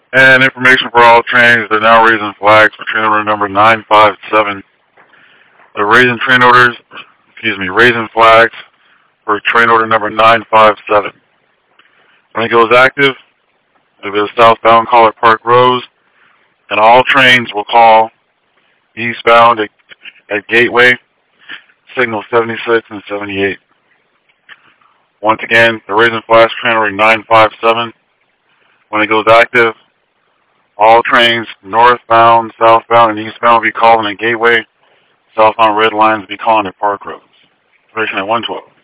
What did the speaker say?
And information for all trains, they're now raising flags for train order number 957. They're raising flags for train order number 957. When it goes active, it'll be the southbound College Park Rose, and all trains will call eastbound at Gateway, signal 76 and 78. Once again, the raising flags train order 957. When it goes active, all trains northbound, southbound, and eastbound will be calling at Gateway. Southbound red lines will be calling at Park Roads. Station at 112.